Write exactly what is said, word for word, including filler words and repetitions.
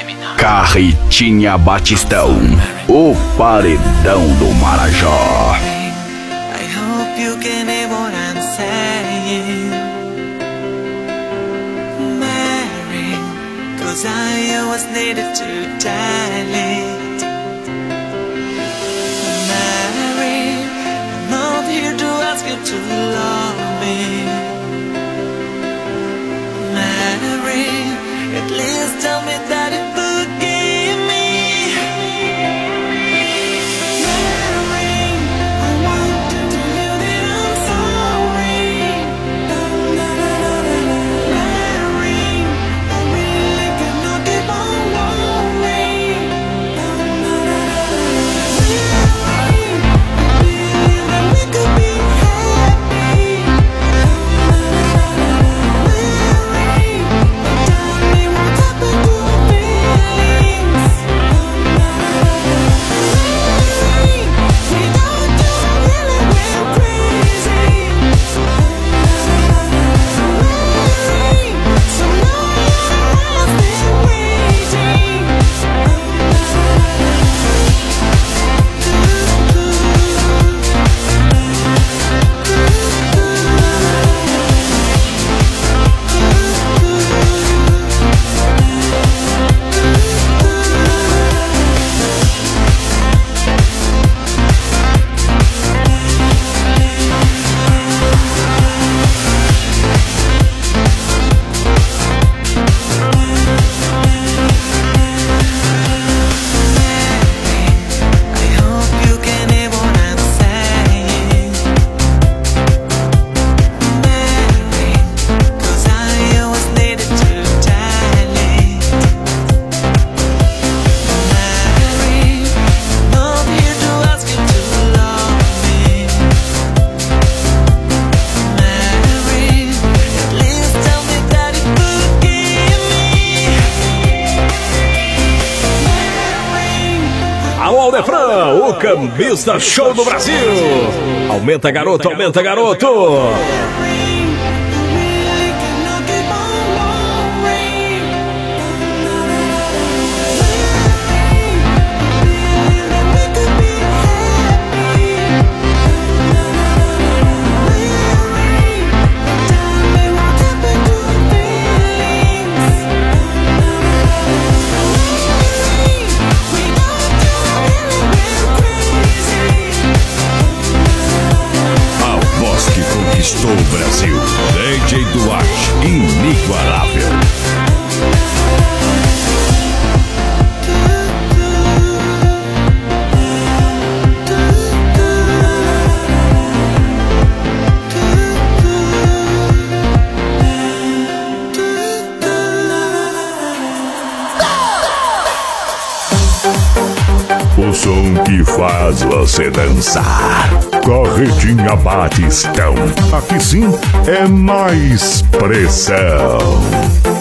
Carretinha Batistão, o paredão do Marajó. I hope you can hear what I'm saying, Mary, cause I always needed to tell it. Mary, I'm not here to ask you to love me. Mary, at least tell me that you forgive me. Mary, I want to tell you that I'm sorry. Mary, I really cannot keep on worrying. Mary, I believe that we could be happy. Mary, tell me what happened to our feelings. Mary, without you I really went crazy. Mary, so now I've been waiting. I hope you can hear what I'm saying, Mary, cause I always needed to tell it. Mary, I'm not here to ask you to love me. Mary, at least tell me that you forgive me. Mary, Alô, Aldefran, o cambista show do Brasil. Aumenta, garoto, aumenta, garoto. really cannot keep on worrying. Mary, that we could be happy. Mary, tell me what happened to our feelings. Mary, without you I really went crazy. A voz que conquistou o Brasil. D J Duarte, inigualável. O som que faz você dançar. Carretinha Batistão. Aqui sim é mais pressão.